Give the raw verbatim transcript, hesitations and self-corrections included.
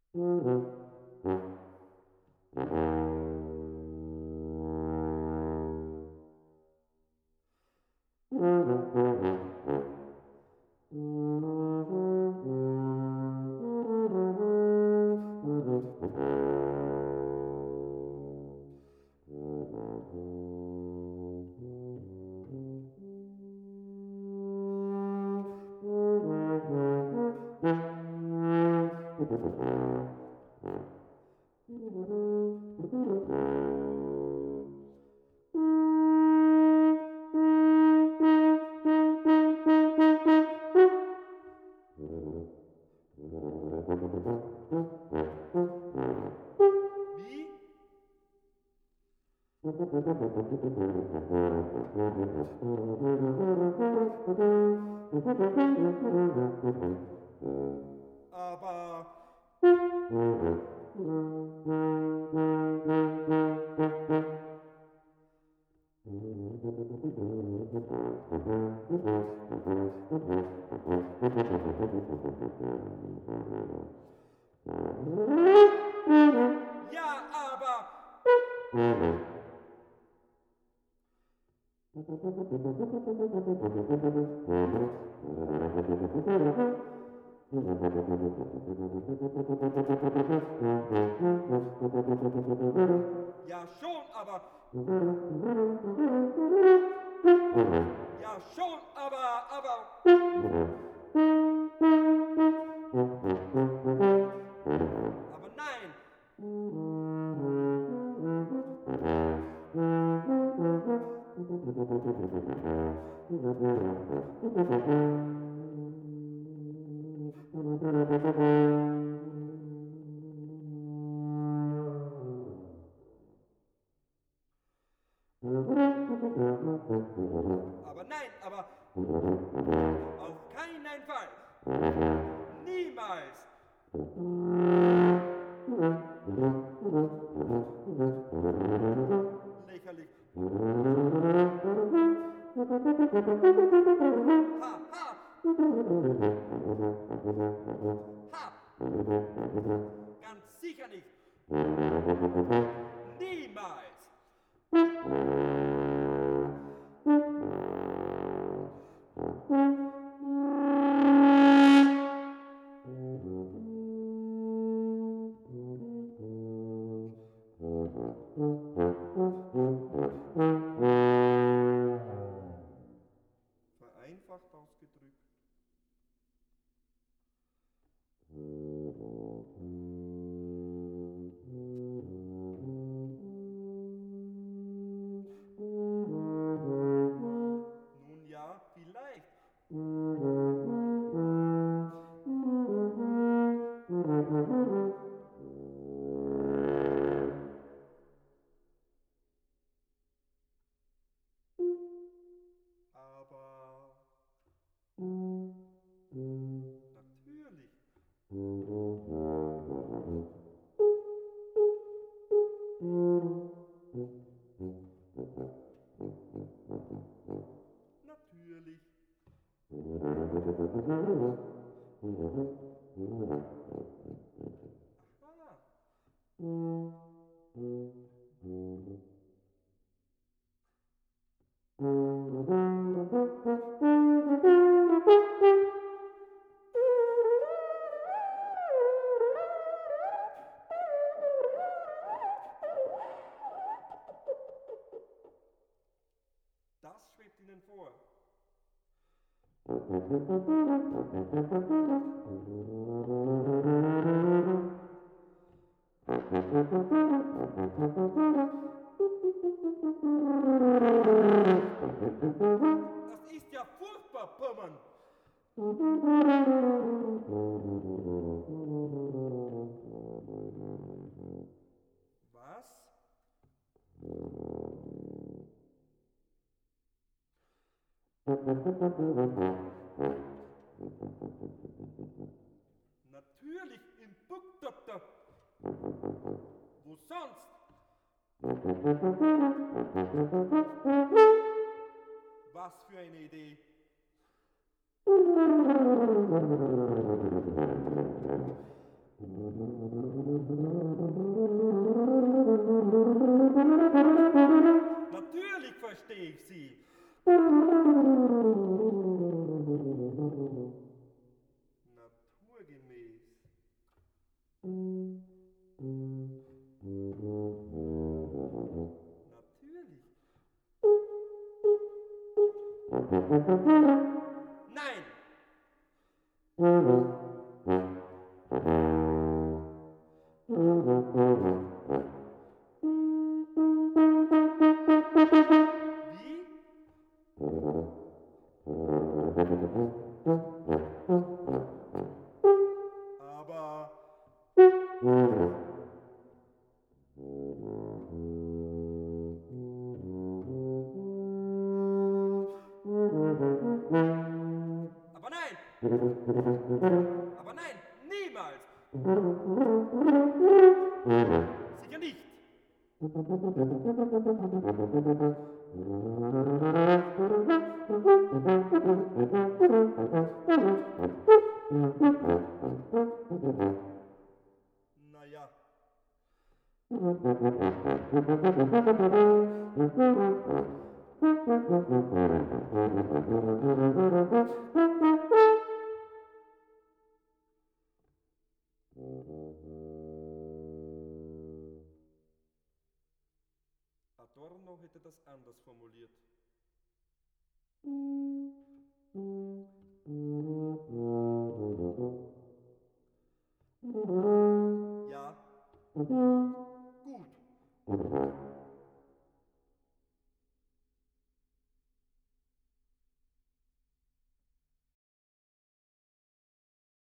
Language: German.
Aber ja, aber ja schon, aber ja schon, aber aber aber nein. Aber nein, aber auf keinen Fall. Niemals. Lächerlich. Ha, ha. Ha. Ganz sicher nicht. Niemals. Vereinfacht ausgedrückt. Nun ja, vielleicht. Aber natürlich. Natürlich. Aha. Das schwebt Ihnen vor. Das ist ja furchtbar, Pummern. Was? Natürlich im Buckdoktor. Wo sonst? Was für eine Idee. Natürlich. Nein. Wie? Aber Aber nein! Aber nein! Niemals! Sicher nicht! Na ja. Adorno hätte das anders formuliert. Ja. Gut.